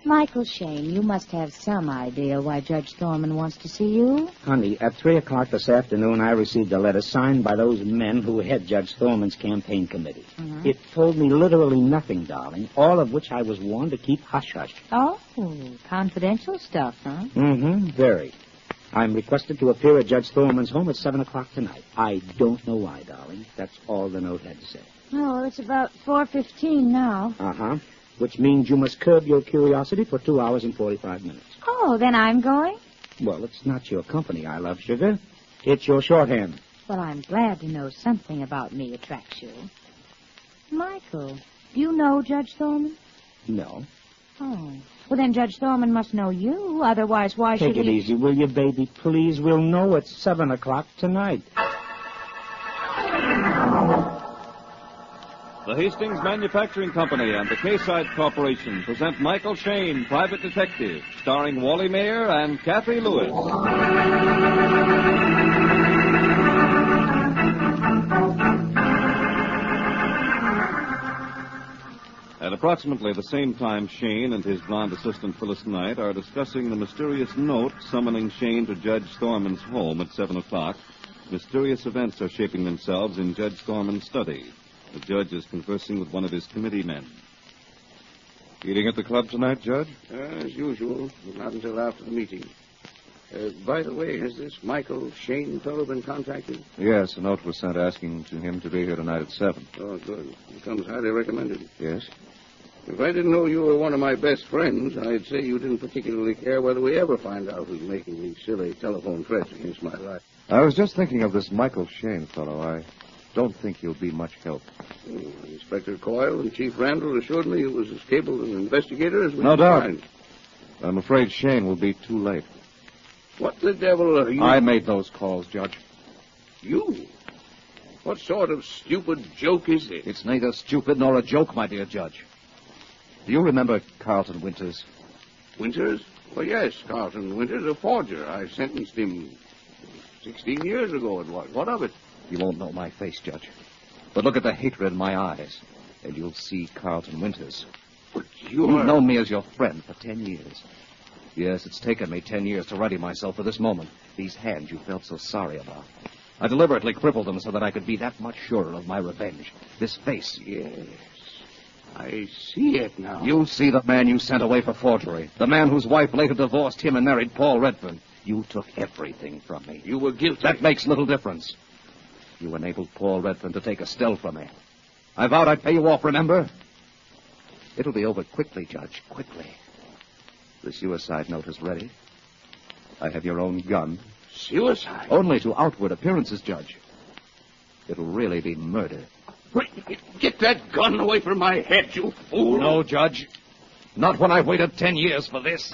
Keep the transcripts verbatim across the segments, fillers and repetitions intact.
Michael Shane, you must have some idea why Judge Thorman wants to see you. Honey, at three o'clock this afternoon, I received a letter signed by those men who head Judge Thorman's campaign committee. Mm-hmm. It told me literally nothing, darling, all of which I was warned to keep hush-hush. Oh, confidential stuff, huh? Mm-hmm, very. I'm requested to appear at Judge Thorman's home at seven o'clock tonight. I don't know why, darling. That's all the note had to say. Oh, it's about four fifteen now. Uh-huh. Which means you must curb your curiosity for two hours and forty-five minutes. Oh, then I'm going? Well, it's not your company I love, sugar. It's your shorthand. Well, I'm glad to know something about me attracts you. Michael, do you know Judge Thorman? No. Oh. Well, then Judge Thorman must know you. Otherwise, why Take should it he... easy, will you, baby? Please, we'll know at seven o'clock tonight. The Hastings Manufacturing Company and the K-Side Corporation present Michael Shane, Private Detective, starring Wally Mayer and Kathy Lewis. At approximately the same time, Shane and his blonde assistant Phyllis Knight are discussing the mysterious note summoning Shane to Judge Thorman's home at seven o'clock. Mysterious events are shaping themselves in Judge Thorman's study. The judge is conversing with one of his committee men. Eating at the club tonight, Judge? Uh, as usual, not until after the meeting. Uh, by the way, has this Michael Shane fellow been contacted? Yes, a note was sent asking to him to be here tonight at seven. Oh, good. He comes highly recommended. Yes? If I didn't know you were one of my best friends, I'd say you didn't particularly care whether we ever find out who's making these silly telephone threats against my life. I was just thinking of this Michael Shane fellow. I don't think he'll be much help. Oh, Inspector Coyle and Chief Randall assured me he was as capable an investigator as we No could doubt. find. I'm afraid Shane will be too late. What the devil are you... I made those calls, Judge. You? What sort of stupid joke is this? It's neither stupid nor a joke, my dear Judge. Do you remember Carlton Winters? Winters? Well, yes, Carlton Winters, a forger. I sentenced him sixteen years ago. It was. What of it? You won't know my face, Judge. But look at the hatred in my eyes, and you'll see Carlton Winters. But you're... You've known me as your friend for ten years. Yes, it's taken me ten years to ready myself for this moment. These hands you felt so sorry about. I deliberately crippled them so that I could be that much surer of my revenge. This face. Yes. I see it now. You see the man you sent away for forgery. The man whose wife later divorced him and married Paul Redfern. You took everything from me. You were guilty. That makes little difference. You enabled Paul Redfern to take Estelle from me. I vowed I'd pay you off, remember? It'll be over quickly, Judge, quickly. The suicide note is ready. I have your own gun. Suicide? Only to outward appearances, Judge. It'll really be murder. Wait, get that gun away from my head, you fool. No, Judge. Not when I've waited ten years for this.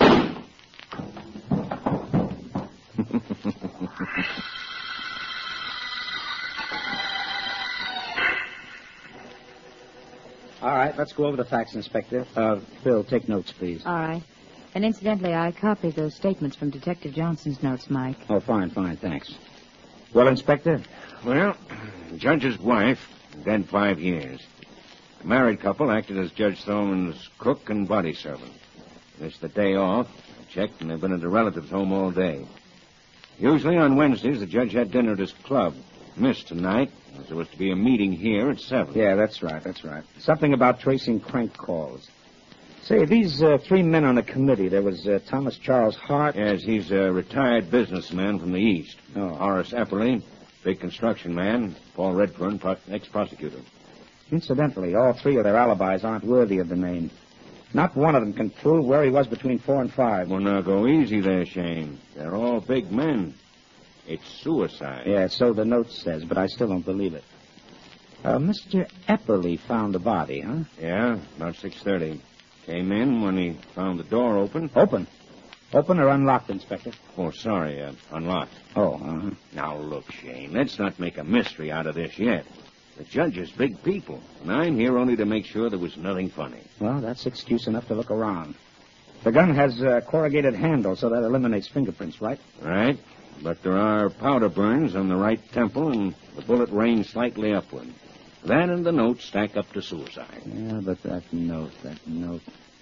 All right, let's go over the facts, Inspector. Uh, Phil, take notes, please. All right. And incidentally, I copied those statements from Detective Johnson's notes, Mike. Oh, fine, fine, thanks. Well, Inspector? Well, the judge's wife, dead five years. The married couple acted as Judge Thorman's cook and body servant. It's the day off. I checked, and they've been at a relative's home all day. Usually on Wednesdays, the judge had dinner at his club. Missed tonight. There was to be a meeting here at seven. Yeah, that's right, that's right. Something about tracing crank calls. Say, these uh, three men on the committee, there was uh, Thomas Charles Hart. Yes, he's a retired businessman from the East. Oh. Horace Epperly, big construction man. Paul Redfern, pro- ex-prosecutor. Incidentally, all three of their alibis aren't worthy of the name. Not one of them can prove where he was between four and five. Well, now, go easy there, Shane. They're all big men. It's suicide. Yeah, so the note says, but I still don't believe it. Uh, Mister Epperly found the body, huh? Yeah, about six thirty. Came in when he found the door open. Open? Open or unlocked, Inspector? Oh, sorry, uh, unlocked. Oh, uh-huh. Now, look, Shane, let's not make a mystery out of this yet. The judge is big people, and I'm here only to make sure there was nothing funny. Well, that's excuse enough to look around. The gun has a corrugated handle, so that eliminates fingerprints, right? Right. But there are powder burns on the right temple, and the bullet ranged slightly upward. That and the note stack up to suicide. Yeah, but that note, that note...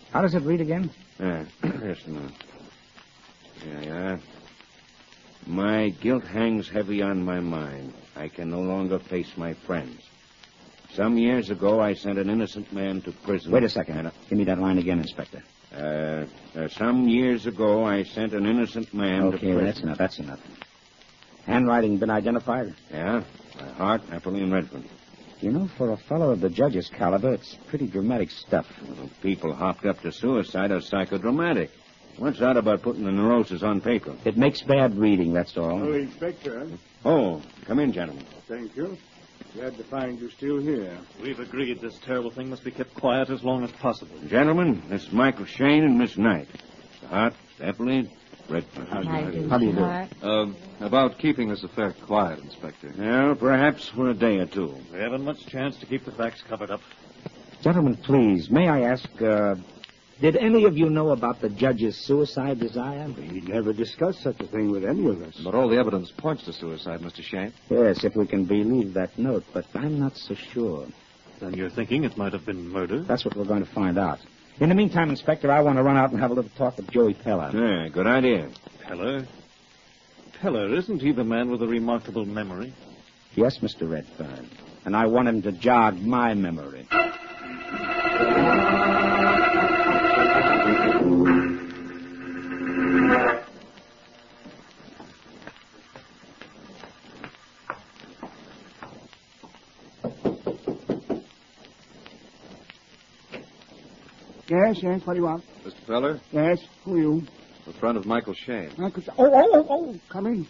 How does it read again? Yeah, just a minute. Yeah, yeah. My guilt hangs heavy on my mind. I can no longer face my friends. Some years ago, I sent an innocent man to prison. Wait a second. Uh, Give me that line again, Inspector. Uh, uh, some years ago, I sent an innocent man okay, to prison. Okay, that's enough. That's enough. Handwriting been identified? Yeah, by Hart, Epperly, and Redford. You know, for a fellow of the judge's caliber, it's pretty dramatic stuff. Well, people hopped up to suicide are psychodramatic. What's that about putting the neurosis on paper? It makes bad reading, that's all. Oh, Inspector. Oh, come in, gentlemen. Thank you. Glad to find you still here. We've agreed this terrible thing must be kept quiet as long as possible. Gentlemen, this is Michael Shane and Miss Knight. Mister Hart, Epperly, Redford. How do you do, How do you do? Hart? Uh, about keeping this affair quiet, Inspector. Well, perhaps for a day or two. We haven't much chance to keep the facts covered up. Gentlemen, please, may I ask, uh, did any of you know about the judge's suicide desire? He never discussed such a thing with any of us. But all the evidence points to suicide, Mister Shane. Yes, if we can believe that note, but I'm not so sure. Then you're thinking it might have been murder? That's what we're going to find out. In the meantime, Inspector, I want to run out and have a little talk with Joey Peller. Yeah, good idea. Peller? Peller, isn't he the man with a remarkable memory? Yes, Mister Redfern. And I want him to jog my memory. Yes, yes, what do you want? Mister Feller, Yes, who are you? a friend of Michael Shane. I could... Oh, oh, oh, oh, come in.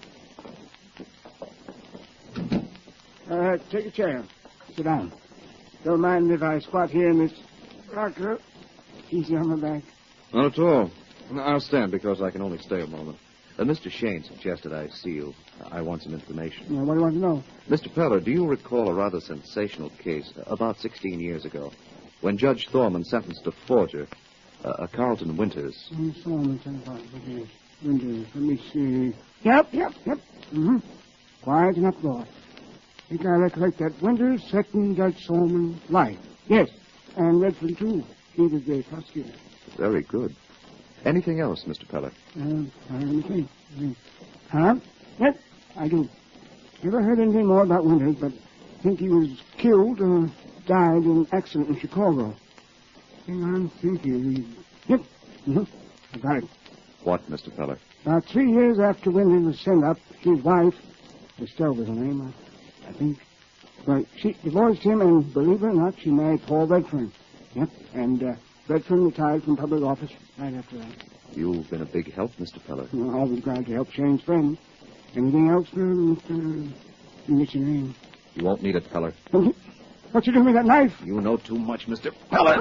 Uh, take a chair. Sit down. Don't mind if I squat here in this rocker. Easy on my back. Not at all. I'll stand because I can only stay a moment. Uh, Mister Shane suggested I see you. I want some information. Now, what do you want to know? Mister Feller, do you recall a rather sensational case about sixteen years ago when Judge Thorman sentenced a forger, uh, a Carlton Winters? I saw him ten o'clock. Okay. Windows. Let me see. Yep, yep, yep. Mm-hmm. Quiet and uproar. I think I recollect that Winters second Judge Solomon life. Yes, and Redford, too. He was the prosecutor. Very good. Anything else, Mister Feller? Uh, let me think. Huh? Yes, I do. Never heard anything more about Winters, but think he was killed or died in an accident in Chicago. Hang on, thinking. Yep. Mm-hmm. I got it. What, Mister Feller? About three years after Winters was sent up, his wife, Estelle was her name, I, I think, well, she divorced him, and believe it or not, she married Paul Redfern. Yep, and uh, Redfern retired from public office right after that. You've been a big help, Mister Feller. I'm always glad to help Shane's friends. Anything else, uh, Mister You get your name. You won't need it, Feller. What you doing with that knife? You know too much, Mister Feller.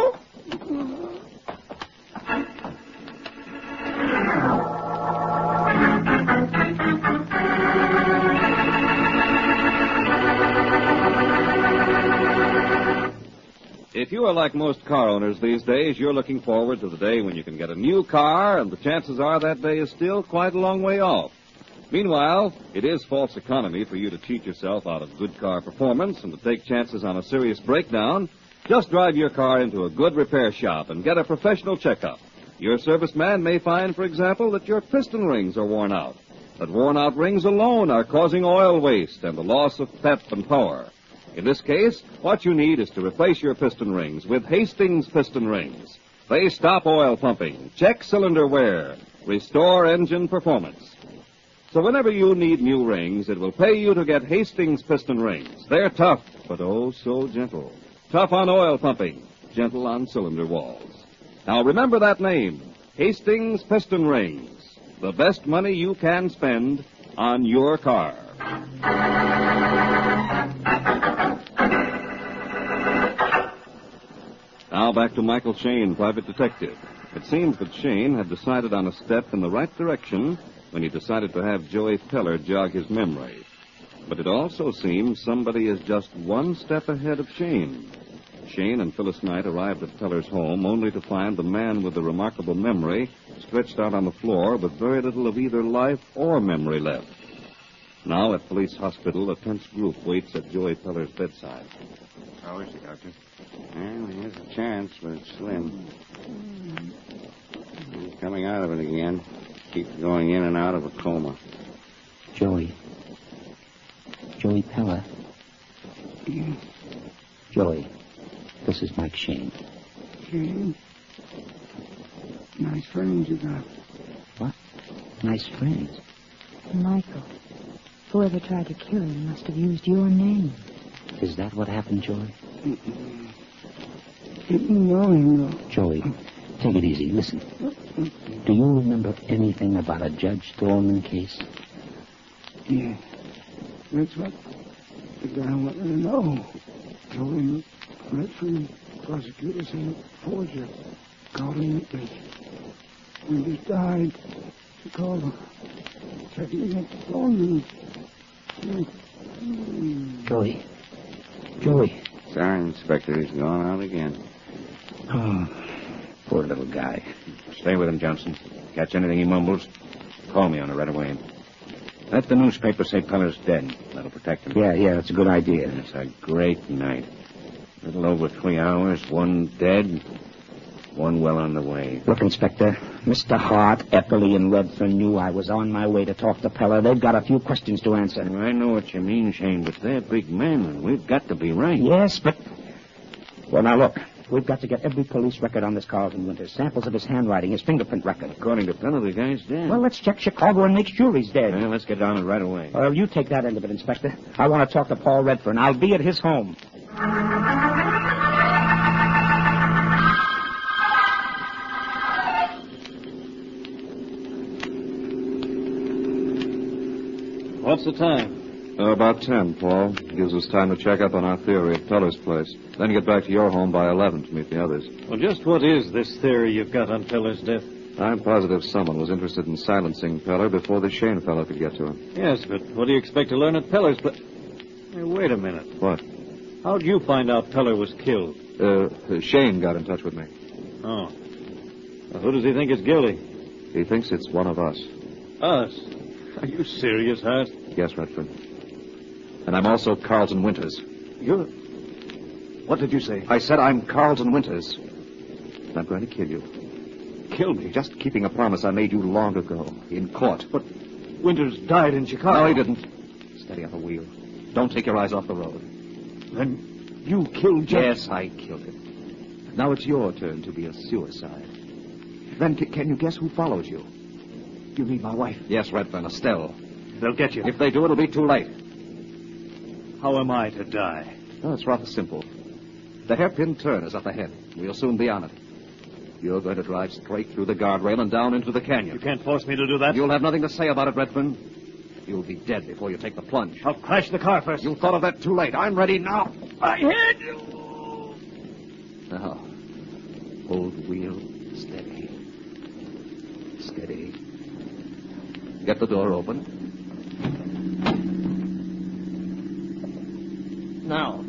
If you are like most car owners these days, you're looking forward to the day when you can get a new car, and the chances are that day is still quite a long way off. Meanwhile, it is false economy for you to cheat yourself out of good car performance and to take chances on a serious breakdown. Just drive your car into a good repair shop and get a professional checkup. Your serviceman may find, for example, that your piston rings are worn out. But worn-out rings alone are causing oil waste and the loss of pep and power. In this case, what you need is to replace your piston rings with Hastings piston rings. They stop oil pumping, check cylinder wear, restore engine performance. So whenever you need new rings, it will pay you to get Hastings piston rings. They're tough, but oh so gentle. Tough on oil pumping, gentle on cylinder walls. Now remember that name, Hastings piston rings. The best money you can spend on your car. Now back to Michael Shane, private detective. It seems that Shane had decided on a step in the right direction when he decided to have Joey Peller jog his memory. But it also seems somebody is just one step ahead of Shane. Shane and Phyllis Knight arrived at Peller's home only to find the man with the remarkable memory stretched out on the floor with very little of either life or memory left. Now at Police Hospital, a tense group waits at Joey Peller's bedside. How is he, Doctor? Well, he has a chance, but it's slim. coming out of it again. Keeps going in and out of a coma. Joey. Joey Peller. Yes. Joey, this is Mike Shane. Shane? Nice friends you got. What? Nice friends? Michael, whoever tried to kill him must have used your name. Is that what happened, Joey? Didn't know him, though. Joey, take it easy. Listen. Do you remember anything about a Judge Thorman case? Yeah. That's what the guy wanted to know. Told him Redford prosecutor said forger. Called him at the... When he died, he called him. Checking at Thorman. Joey. Joey. Sorry, Inspector. He's gone out again. Oh, poor little guy. Stay with him, Johnson. Catch anything he mumbles, call me on it right away. Let the newspaper say Peller's dead. That'll protect him. Yeah, yeah, that's a good idea. It's a great night. A little over three hours, one dead, one well on the way. Look, Inspector, Mister Hart, Epperly, and Redfern knew I was on my way to talk to Peller. They've got a few questions to answer. I know what you mean, Shane, but they're big men, and we've got to be right. Yes, but... Well, now, look. We've got to get every police record on this Carlton Winters. Samples of his handwriting, his fingerprint record. According to Peller, the guy's dead. Well, let's check Chicago and make sure he's dead. Well, let's get on it right away. Well, you take that end of it, Inspector. I want to talk to Paul Redfern. I'll be at his home. What's the time? Uh, about ten, Paul. Gives us time to check up on our theory at Peller's place. Then get back to your home by eleven to meet the others. Well, just what is this theory you've got on Peller's death? I'm positive someone was interested in silencing Peller before the Shane fellow could get to him. Yes, but what do you expect to learn at Peller's place? Hey, wait a minute. What? How'd you find out Peller was killed? Uh, Shane got in touch with me. Oh. Well, who does he think is guilty? He thinks it's one of us. Us? Are you serious, Hart? Yes, Redford. And I'm also Carlton Winters. You're... What did you say? I said I'm Carlton Winters. And I'm going to kill you. Kill me? Just keeping a promise I made you long ago, in court. But Winters died in Chicago. No, he didn't. Steady on the wheel. Don't take your eyes off the road. Then you killed Jack? Yes, I killed him. Now it's your turn to be a suicide. Then c- can you guess who follows you? You mean my wife? Yes, Redfern, Estelle. They'll get you. If they do, it'll be too late. How am I to die? Oh, it's rather simple. The hairpin turn is up ahead. We'll soon be on it. You're going to drive straight through the guardrail and down into the canyon. You can't force me to do that. You'll have nothing to say about it, Redfern. You'll be dead before you take the plunge. I'll crash the car first. You thought of that too late. I'm ready now. I hit you. Now, hold the wheel steady. Steady. Get the door open. Now.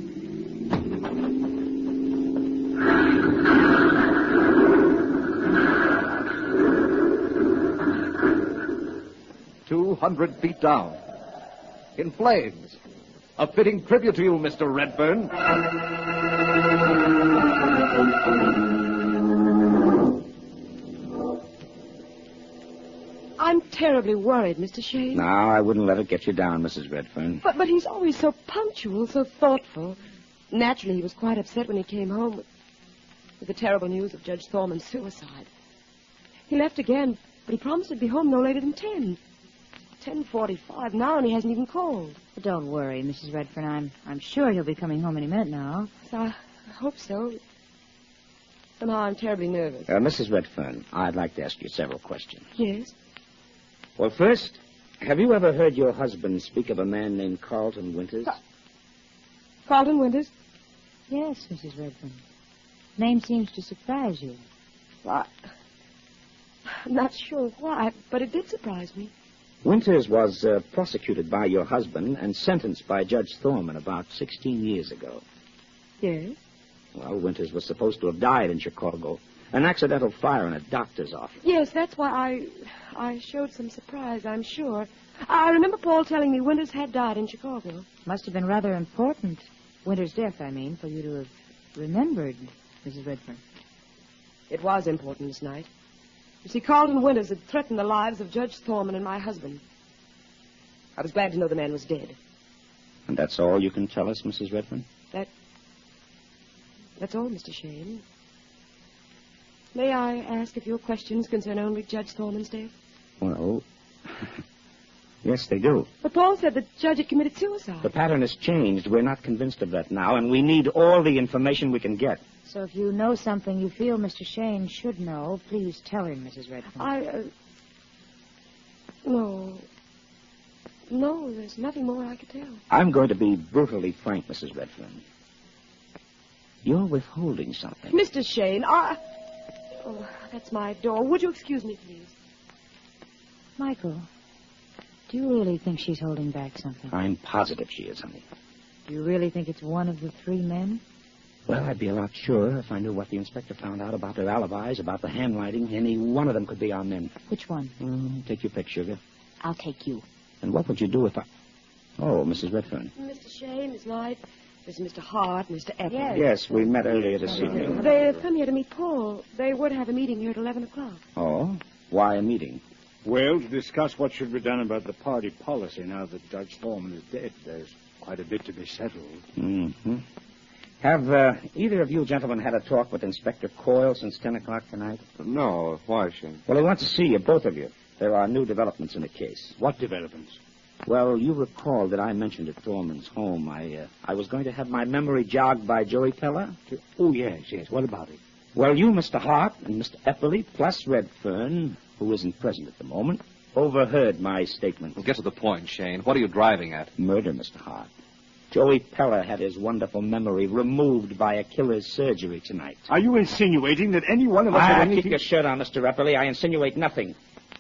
Two hundred feet down. In flames. A fitting tribute to you, Mister Redfern. I'm terribly worried, Mister Shane. No, I wouldn't let it get you down, Missus Redfern. But but he's always so punctual, so thoughtful. Naturally, he was quite upset when he came home with, with the terrible news of Judge Thorman's suicide. He left again, but he promised to be home no later than ten. ten forty-five now, and he hasn't even called. But don't worry, Missus Redfern. I'm I'm sure he'll be coming home any minute now. So I, I hope so. Somehow I'm terribly nervous. Uh, Missus Redfern, I'd like to ask you several questions. Yes? Well, first, have you ever heard your husband speak of a man named Carlton Winters? Ca- Carlton Winters? Yes, Missus Redfern. Name seems to surprise you. Well, I'm not sure why, but it did surprise me. Winters was uh, prosecuted by your husband and sentenced by Judge Thorman about sixteen years ago. Yes? Well, Winters was supposed to have died in Chicago. An accidental fire in a doctor's office. Yes, that's why I I showed some surprise, I'm sure. I remember Paul telling me Winters had died in Chicago. Must have been rather important. Winter's death, I mean, for you to have remembered, Missus Redfern. It was important this night. You see, Carlton Winters had threatened the lives of Judge Thorman and my husband. I was glad to know the man was dead. And that's all you can tell us, Missus Redfern? That... That's all, Mister Shane. May I ask if your questions concern only Judge Thorman's death? Well, yes, they do. But Paul said the judge had committed suicide. The pattern has changed. We're not convinced of that now, and we need all the information we can get. So if you know something you feel Mister Shane should know, please tell him, Missus Redfern. I, uh... No. No, there's nothing more I could tell. I'm going to be brutally frank, Missus Redfern. You're withholding something. Mister Shane, I... Oh, that's my door. Would you excuse me, please? Michael, do you really think she's holding back something? I'm positive she is, honey. Do you really think it's one of the three men? Well, I'd be a lot surer if I knew what the inspector found out about their alibis, about the handwriting. Any one of them could be our men. Which one? Mm, take your pick, sugar. I'll take you. And what would you do if I... Oh, Missus Redfern. Mister Shane, Miss Knight, there's Mister Hart, Mister Epple. Yes. Yes, we met earlier this evening. They've come here to meet Paul. They were to have a meeting here at eleven o'clock. Oh? Why a meeting? Well, to discuss what should be done about the party policy now that Judge Thorman is dead. There's quite a bit to be settled. Mm-hmm. Have uh, either of you gentlemen had a talk with Inspector Coyle since ten o'clock tonight? No. Why, Shane? Well, he wants to see you, both of you. There are new developments in the case. What developments? Well, you recall that I mentioned at Thorman's home I uh, I was going to have my memory jogged by Joey Peller? Oh, yes, yes. What about it? Well, you, Mister Hart, and Mister Eppley, plus Redfern, who isn't present at the moment, overheard my statement. Well, get to the point, Shane. What are you driving at? Murder, Mister Hart. Joey Peller had his wonderful memory removed by a killer's surgery tonight. Are you insinuating that any one of us Ah, had keep anything... your shirt on, Mister Eppley. I insinuate nothing.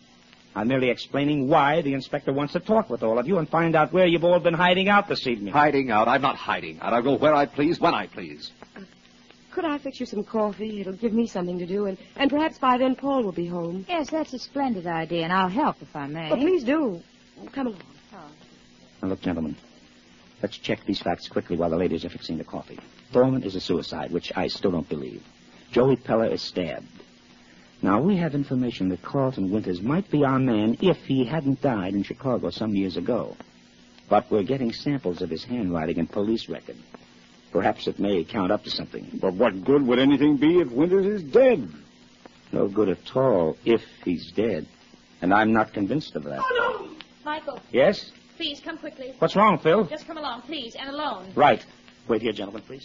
I'm merely explaining why the inspector wants to talk with all of you and find out where you've all been hiding out this evening. Hiding out? I'm not hiding out. I'll go where I please, when I please. Uh, could I fix you some coffee? It'll give me something to do, and, and perhaps by then Paul will be home. Yes, that's a splendid idea, and I'll help if I may. Well, please do. Come along. Oh. Now, look, gentlemen, let's check these facts quickly while the ladies are fixing the coffee. Thorman is a suicide, which I still don't believe. Joey Peller is stabbed. Now, we have information that Carlton Winters might be our man if he hadn't died in Chicago some years ago. But we're getting samples of his handwriting and police record. Perhaps it may count up to something. But what good would anything be if Winters is dead? No good at all if he's dead. And I'm not convinced of that. Oh, no! Michael, Yes? please come quickly. What's wrong, Phil? Just come along, please, and alone. Right. Wait here, gentlemen, please.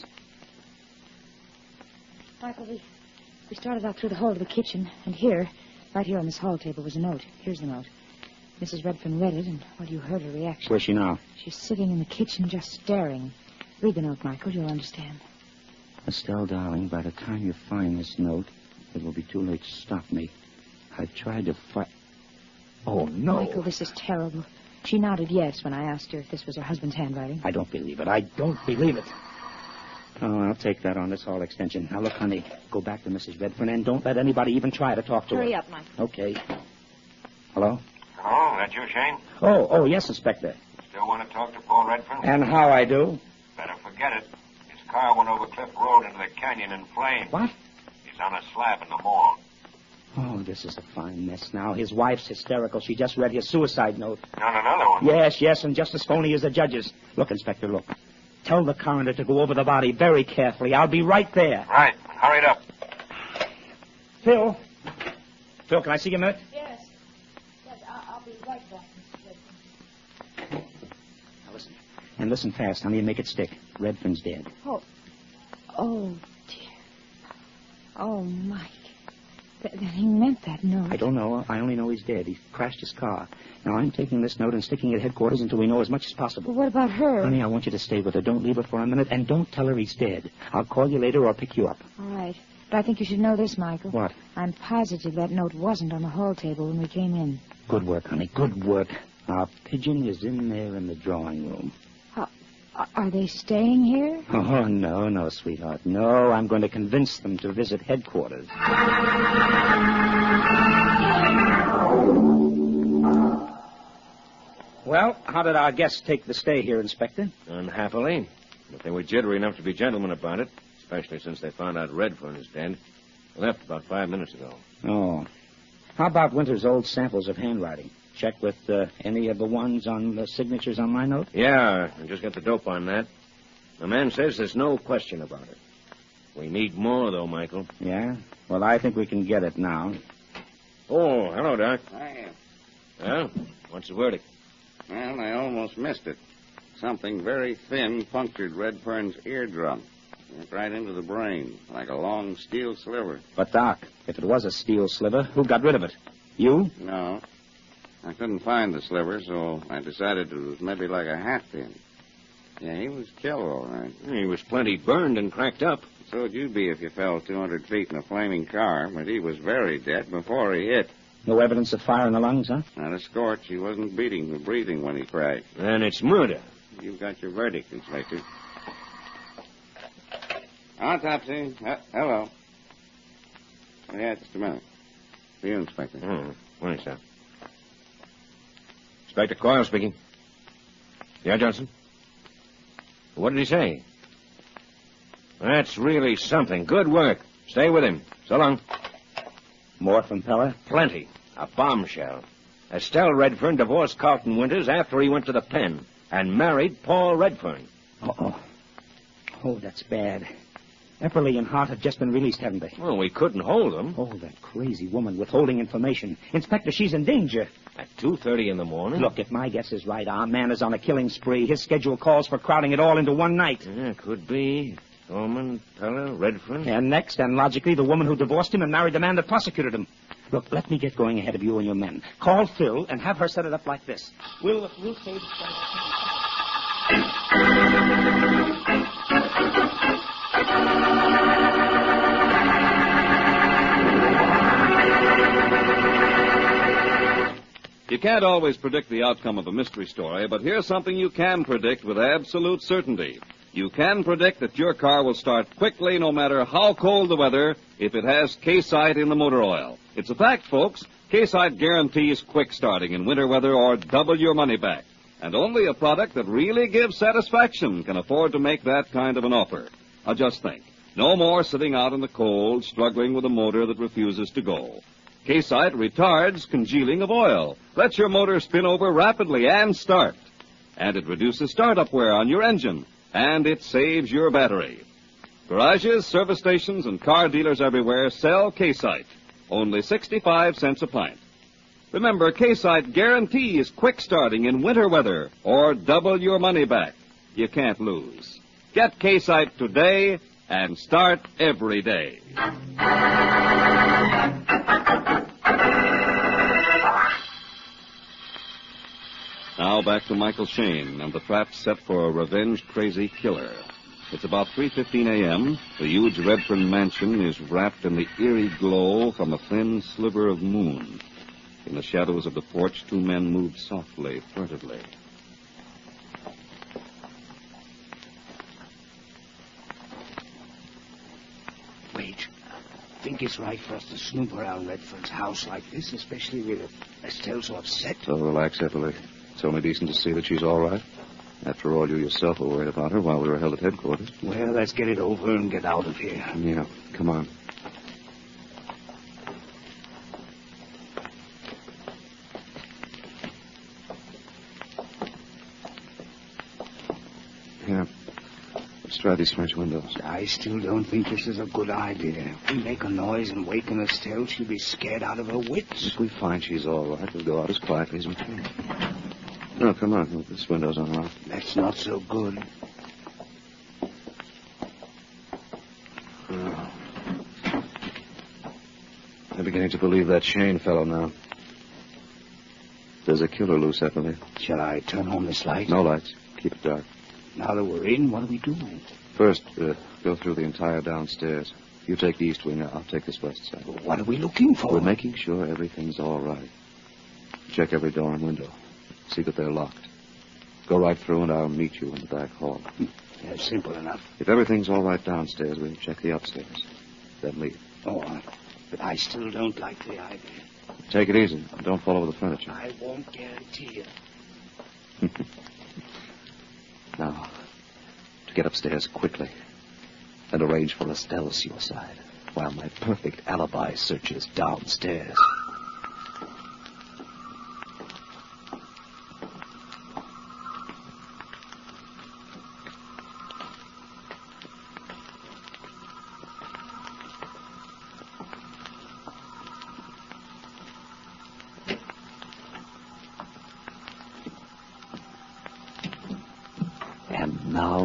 Michael, we, we started out through the hall to the kitchen, and here, right here on this hall table, was a note. Here's the note. Missus Redfern read it, and, well, you heard her reaction. Where's she now? She's sitting in the kitchen just staring. Read the note, Michael. You'll understand. Estelle, darling, by the time you find this note, it will be too late to stop me. I've tried to fight... Oh, no. Michael, this is terrible. She nodded yes when I asked her if this was her husband's handwriting. I don't believe it. I don't believe it. Oh, I'll take that on this hall extension. Now, look, honey, go back to Missus Redfern and don't let anybody even try to talk to Hurry her. up, Michael. Okay. Hello? Hello, that you, Shane? Oh, oh, yes, Inspector. Still want to talk to Paul Redfern? And how I do? Better forget it. His car went over Cliff Road into the canyon in flames. What? He's on a slab in the mall. Oh, this is a fine mess now. His wife's hysterical. She just read his suicide note. On another one? Yes, yes, and just as phony as the judges. Look, Inspector, look. Tell the coroner to go over the body very carefully. I'll be right there. Right. Hurry it up. Phil. Phil, can I see you a minute? Yes. Yes, I'll, I'll be right back, Mister Redfern. Now, listen. And listen fast, honey, and make it stick. Redfern's dead. Oh. Oh, dear. Oh, Mike. Th- then he meant that note. I don't know. I only know he's dead. He crashed his car. Now, I'm taking this note and sticking it at headquarters until we know as much as possible. But what about her? Honey, I want you to stay with her. Don't leave her for a minute, and don't tell her he's dead. I'll call you later or pick you up. All right. But I think you should know this, Michael. What? I'm positive that note wasn't on the hall table when we came in. Good work, honey. Good work. Our pigeon is in there in the drawing room. How, are- are they staying here? Oh, no, no, sweetheart. No, I'm going to convince them to visit headquarters. Well, how did our guests take the stay here, Inspector? Unhappily. But they were jittery enough to be gentlemen about it, especially since they found out Redfern is dead. They left about five minutes ago. Oh. How about Winter's old samples of handwriting? Check with uh, any of the ones on the signatures on my note? Yeah, I just got the dope on that. The man says there's no question about it. We need more, though, Michael. Yeah? Well, I think we can get it now. Oh, hello, Doc. Hiya. Well, what's the verdict? Well, I almost missed it. Something very thin punctured Redfern's eardrum. Went right into the brain, like a long steel sliver. But, Doc, if it was a steel sliver, who got rid of it? You? No. I couldn't find the sliver, so I decided it was maybe like a hat pin. Yeah, he was killed, all right. He was plenty burned and cracked up. So would you be if you fell two hundred feet in a flaming car, but he was very dead before he hit. No evidence of fire in the lungs, huh? Not a scorch. He wasn't beating or breathing when he crashed. Then it's murder. You've got your verdict, Inspector. Autopsy. Uh, hello. Oh, yeah, just a minute. For you, Inspector. Oh, thanks, sir. Inspector Coyle speaking. Yeah, Johnson? What did he say? That's really something. Good work. Stay with him. So long. More from Peller? Plenty. A bombshell. Estelle Redfern divorced Carlton Winters after he went to the pen and married Paul Redfern. Uh-oh. Oh, that's bad. Epperly and Hart have just been released, haven't they? Well, we couldn't hold them. Oh, that crazy woman withholding information. Inspector, she's in danger. At two thirty in the morning? Look, if my guess is right, our man is on a killing spree. His schedule calls for crowding it all into one night. Yeah, could be. Thorman, Peller, Redfern. And next, and logically, the woman who divorced him and married the man that prosecuted him. Look, let me get going ahead of you and your men. Call Phil and have her set it up like this. We'll, we'll say... You can't always predict the outcome of a mystery story, but here's something you can predict with absolute certainty. You can predict that your car will start quickly no matter how cold the weather if it has K-Site in the motor oil. It's a fact, folks. K-Site guarantees quick starting in winter weather or double your money back. And only a product that really gives satisfaction can afford to make that kind of an offer. Now just think. No more sitting out in the cold, struggling with a motor that refuses to go. K-Site retards congealing of oil, lets your motor spin over rapidly and start. And it reduces startup wear on your engine, and it saves your battery. Garages, service stations, and car dealers everywhere sell K-Site, only sixty-five cents a pint. Remember, K-Site guarantees quick starting in winter weather or double your money back. You can't lose. Get K-Site today and start every day. Now back to Michael Shayne and the trap set for a revenge-crazy killer. It's about three fifteen a.m. The huge Redfern mansion is wrapped in the eerie glow from a thin sliver of moon. In the shadows of the porch, two men moved softly, furtively. Wait. Think it's right for us to snoop around Redfern's house like this, especially with Estelle so upset? So relax, Epperly. It's only decent to see that she's all right. After all, you yourself were worried about her while we were held at headquarters. Well, let's get it over and get out of here. Yeah, come on. Yeah. Let's try these French windows. I still don't think this is a good idea. If we make a noise and waken Estelle, she'll be scared out of her wits. If we find she's all right, we'll go out as quietly as we can. No, come on. This window's unlocked. That's not so good. Oh. I'm beginning to believe that Shayne fellow now. There's a killer loose, Epperly. Shall I turn on this light? No lights. Keep it dark. Now that we're in, what do we do? First, uh, go through the entire downstairs. You take the east wing, I'll take this west side. What are we looking for? We're making sure everything's all right. Check every door and window. See that they're locked. Go right through and I'll meet you in the back hall. Yeah, simple enough. If everything's all right downstairs, we'll check the upstairs. Then leave. All right. But I still don't like the idea. Take it easy. Don't fall over the furniture. I won't guarantee it. Now, to get upstairs quickly and arrange for Estelle's suicide while my perfect alibi searches downstairs.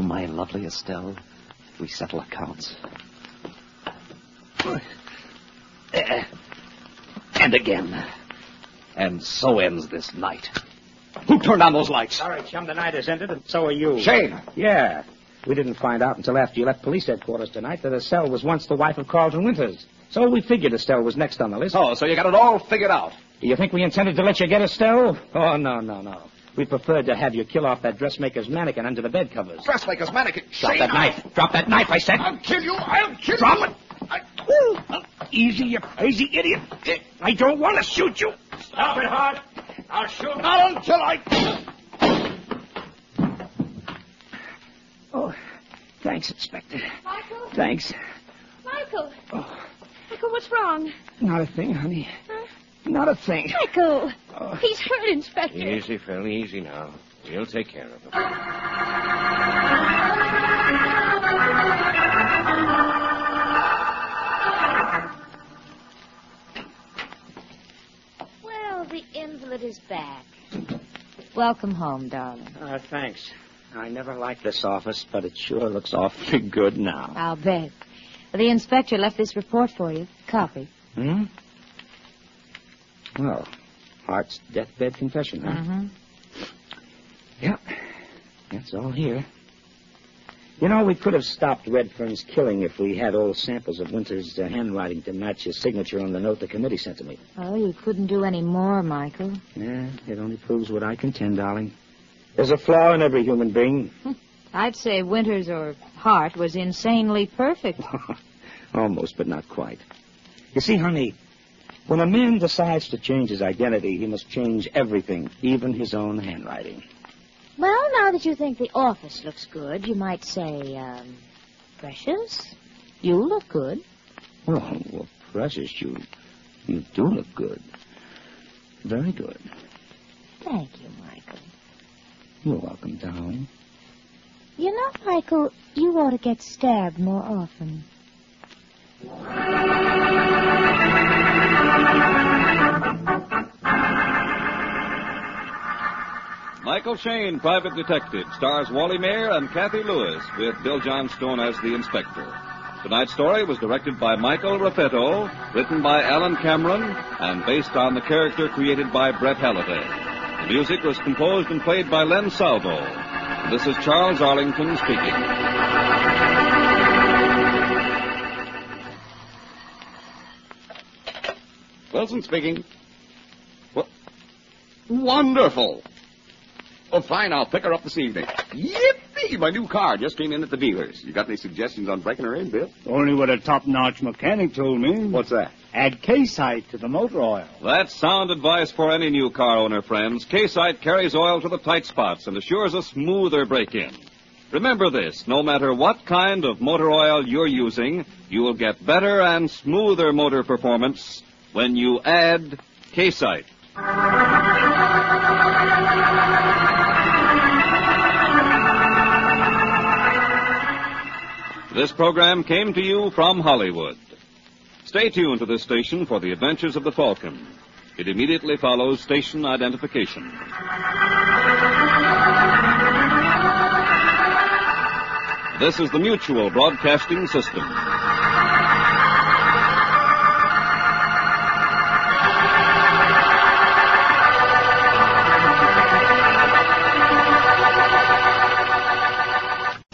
Well, my lovely Estelle, we settle accounts. And again. And so ends this night. Who turned on those lights? Sorry, chum, the night has ended, and so are you. Shane! Yeah. We didn't find out until after you left police headquarters tonight that Estelle was once the wife of Carlton Winters. So we figured Estelle was next on the list. Oh, so you got it all figured out. Do you think we intended to let you get Estelle? Oh, no, no, no. We preferred to have you kill off that dressmaker's mannequin under the bed covers. Dressmaker's mannequin. Drop Shane, that knife. Drop that knife, I said. I'll kill you. I'll kill Drop you. it. I... Oh, easy, you crazy idiot. I don't want to shoot you. Stop it, Hart. I'll shoot. Not until I... Oh, thanks, Inspector. Michael? Thanks. Michael? Oh, Michael, what's wrong? not a thing, honey. Huh? Not a thing. Michael! Oh. He's hurt, Inspector. Easy, Phil, easy now. We'll take care of him. Well, the invalid is back. Welcome home, darling. Uh, thanks. I never liked this office, but it sure looks awfully good now. I'll bet. The inspector left this report for you. Copy. Hmm? Well, Hart's deathbed confession, huh? Mm-hmm. Yeah. That's all here. You know, we could have stopped Redfern's killing if we had old samples of Winter's uh, handwriting to match his signature on the note the committee sent to me. Oh, you couldn't do any more, Michael. Yeah, it only proves what I contend, darling. There's a flaw in every human being. I'd say Winters or Hart was insanely perfect. Almost, but not quite. You see, honey, when a man decides to change his identity, he must change everything, even his own handwriting. Well, now that you think the office looks good, you might say, um, Precious, you look good. Oh, well, Precious, you, you do look good. Very good. Thank you, Michael. You're welcome, darling. You know, Michael, you ought to get stabbed more often. Michael Shane, Private Detective, stars Wally Mayer and Kathy Lewis, with Bill Johnstone as the inspector. Tonight's story was directed by Michael Raffetto, written by Alan Cameron, and based on the character created by Brett Halliday. The music was composed and played by Len Salvo. And this is Charles Arlington speaking. Wilson speaking. What? Wonderful. Oh, fine. I'll pick her up this evening. Yippee! My new car just came in at the dealer's. You got any suggestions on breaking her in, Bill? Only what a top-notch mechanic told me. What's that? Add K-Site to the motor oil. That's sound advice for any new car owner, friends. K-Site carries oil to the tight spots and assures a smoother break-in. Remember this, no matter what kind of motor oil you're using, you will get better and smoother motor performance when you add K-Site. This program came to you from Hollywood. Stay tuned to this station for the adventures of the Falcon. It immediately follows station identification. This is the Mutual Broadcasting System.